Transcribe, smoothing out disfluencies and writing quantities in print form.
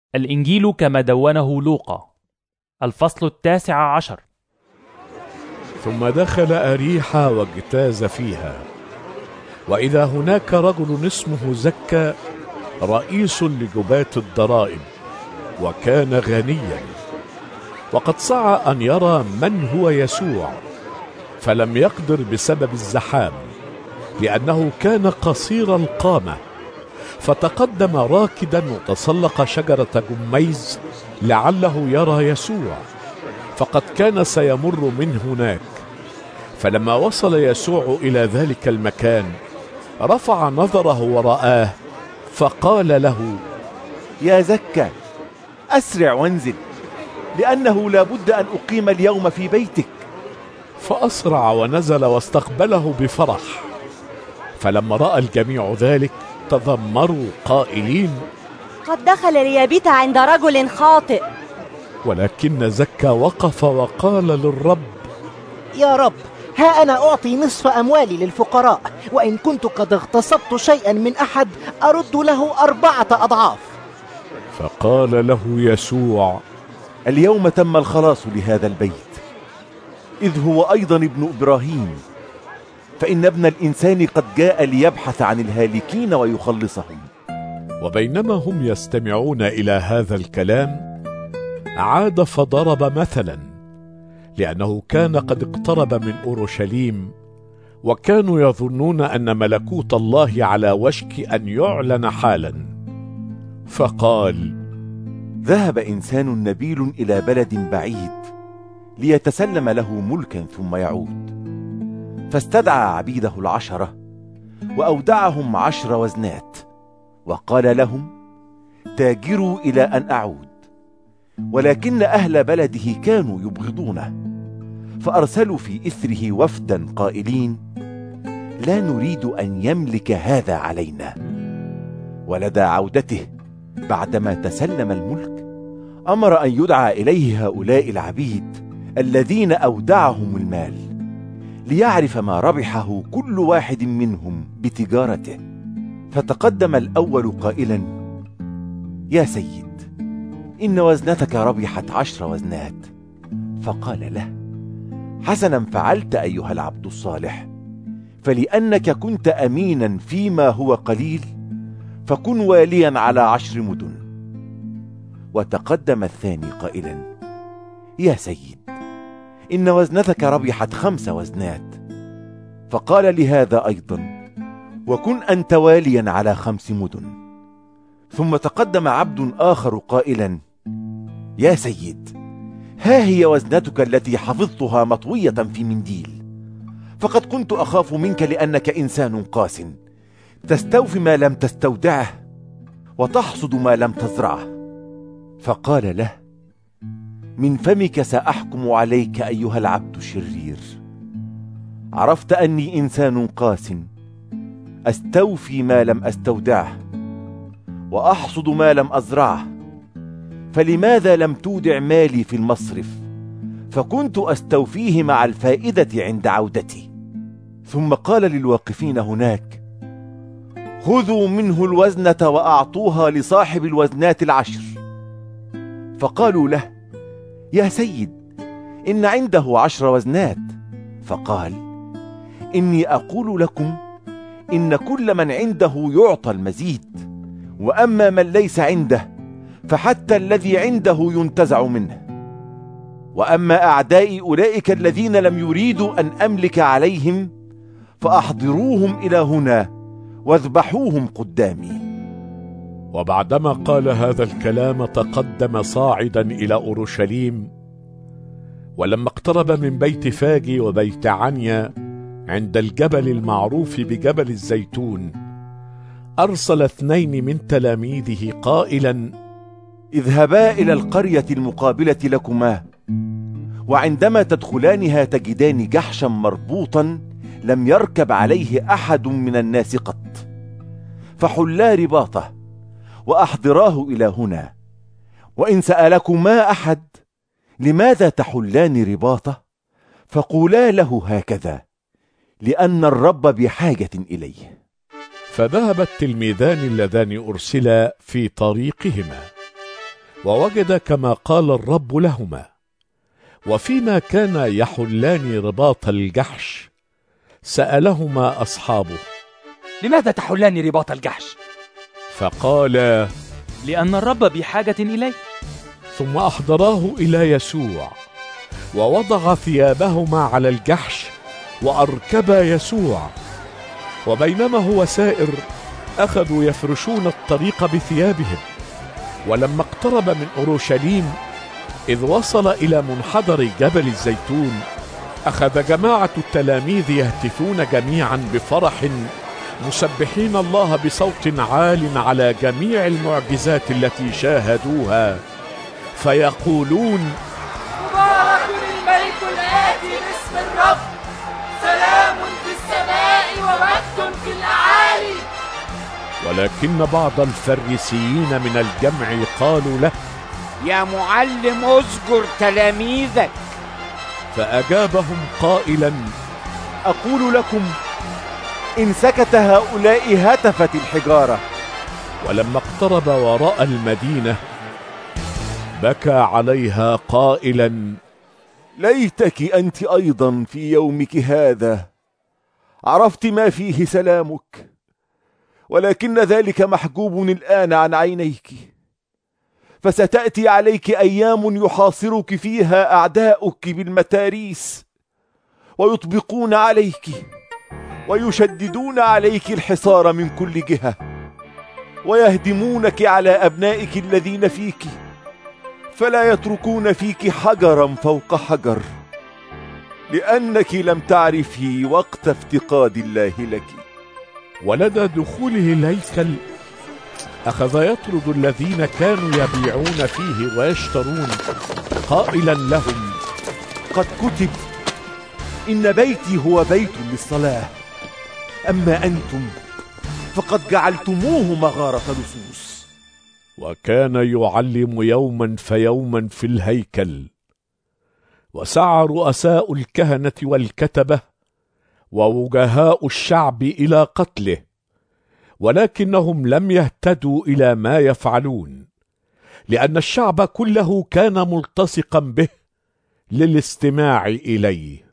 الإنجيل كما دونه لوقا، الفصل 19. ثم دخل أريحا واجتاز فيها، وإذا هناك رجل اسمه زكا رئيس لجباة الضرائب، وكان غنيا، وقد سعى أن يرى من هو يسوع، فلم يقدر بسبب الزحام لأنه كان قصير القامة، فتقدم راكدا وتسلق شجرة جميز لعله يرى يسوع، فقد كان سيمر من هناك. فلما وصل يسوع إلى ذلك المكان رفع نظره ورآه، فقال له: يا زكا، أسرع وانزل، لأنه لا بد أن أقيم اليوم في بيتك. فأسرع ونزل واستقبله بفرح. فلما رأى الجميع ذلك تذمروا قائلين: قد دخل ليبيت عند رجل خاطئ. ولكن زكا وقف وقال للرب: يا رب، ها أنا أعطي نصف أموالي للفقراء، وإن كنت قد اغتصبت شيئا من أحد أرد له 4 أضعاف. فقال له يسوع: اليوم تم الخلاص لهذا البيت، إذ هو أيضا ابن إبراهيم، فإن ابن الإنسان قد جاء ليبحث عن الهالكين ويخلصهم. وبينما هم يستمعون إلى هذا الكلام عاد فضرب مثلا، لأنه كان قد اقترب من أورشليم، وكانوا يظنون أن ملكوت الله على وشك أن يعلن حالا. فقال: ذهب إنسان نبيل إلى بلد بعيد ليتسلم له ملكا ثم يعود، فاستدعى عبيده 10 وأودعهم 10 وزنات، وقال لهم: تاجروا إلى أن أعود. ولكن أهل بلده كانوا يبغضونه، فأرسلوا في إثره وفدا قائلين: لا نريد أن يملك هذا علينا. ولدى عودته بعدما تسلم الملك أمر أن يدعى إليه هؤلاء العبيد الذين أودعهم المال، ليعرف ما ربحه كل واحد منهم بتجارته. فتقدم الأول قائلا: يا سيد، إن وزنتك ربحت 10 وزنات. فقال له: حسنا فعلت أيها العبد الصالح، فلأنك كنت أمينا فيما هو قليل، فكن واليا على 10 مدن. وتقدم الثاني قائلا: يا سيد، إن وزنتك ربحت 5 وزنات. فقال لهذا أيضا: وكن أنت واليا على 5 مدن. ثم تقدم عبد آخر قائلا: يا سيد، ها هي وزنتك التي حفظتها مطوية في منديل، فقد كنت أخاف منك لأنك إنسان قاس، تستوفي ما لم تستودعه وتحصد ما لم تزرعه. فقال له: من فمك سأحكم عليك أيها العبد الشرير. عرفت أني إنسان قاس، أستوفي ما لم أستودعه وأحصد ما لم أزرعه، فلماذا لم تودع مالي في المصرف، فكنت أستوفيه مع الفائدة عند عودتي؟ ثم قال للواقفين هناك: خذوا منه الوزنة وأعطوها لصاحب الوزنات 10. فقالوا له: يا سيد، إن عنده 10 وزنات. فقال: إني أقول لكم إن كل من عنده يعطى المزيد، وأما من ليس عنده فحتى الذي عنده ينتزع منه. وأما أعدائي أولئك الذين لم يريدوا أن أملك عليهم فأحضروهم إلى هنا واذبحوهم قدامي. وبعدما قال هذا الكلام تقدم صاعدا إلى أورشليم، ولما اقترب من بيت فاجي وبيت عنيا عند الجبل المعروف بجبل الزيتون، أرسل 2 من تلاميذه قائلا: اذهبا إلى القرية المقابلة لكما، وعندما تدخلانها تجدان جحشا مربوطا لم يركب عليه أحد من الناس قط، فحلا رباطه وأحضراه إلى هنا. وإن سألكما أحد: لماذا تحلان رباطه؟ فقولا له هكذا: لأن الرب بحاجة إليه. فذهب التلميذان اللذان أرسلا في طريقهما، ووجد كما قال الرب لهما. وفيما كان يحلان رباط الجحش سألهما أصحابه: لماذا تحلان رباط الجحش؟ فقال: لأن الرب بحاجة إليه. ثم أحضراه إلى يسوع، ووضع ثيابهما على الجحش وأركبا يسوع. وبينما هو سائر أخذوا يفرشون الطريق بثيابهم. ولما اقترب من أورشليم إذ وصل إلى منحدر جبل الزيتون، أخذ جماعة التلاميذ يهتفون جميعا بفرح مسبحين الله بصوت عال على جميع المعجزات التي شاهدوها، فيقولون: مبارك الملك الآتي باسم الرب، سلام في السماء ومجد في الأعالي. ولكن بعض الفريسيين من الجمع قالوا له: يا معلم اذكر تلاميذك. فأجابهم قائلا: أقول لكم إن سكت هؤلاء هتفت الحجارة. ولما اقترب ورأى المدينة بكى عليها قائلا: ليتك أنت أيضا في يومك هذا عرفت ما فيه سلامك، ولكن ذلك محجوب الآن عن عينيك. فستأتي عليك أيام يحاصرك فيها أعداؤك بالمتاريس، ويطبقون عليك ويشددون عليك الحصار من كل جهة، ويهدمونك على أبنائك الذين فيك، فلا يتركون فيك حجرا فوق حجر، لأنك لم تعرفي وقت افتقاد الله لك. ولدى دخوله الهيكل أخذ يطرد الذين كانوا يبيعون فيه ويشترون، قائلا لهم: قد كتب: إن بيتي هو بيت للصلاة، أما أنتم فقد جعلتموه مغارة لصوص. وكان يعلم يوما فيوما في الهيكل، وسعى رؤساء الكهنة والكتبة ووجهاء الشعب إلى قتله، ولكنهم لم يهتدوا إلى ما يفعلون، لأن الشعب كله كان ملتصقا به للاستماع إليه.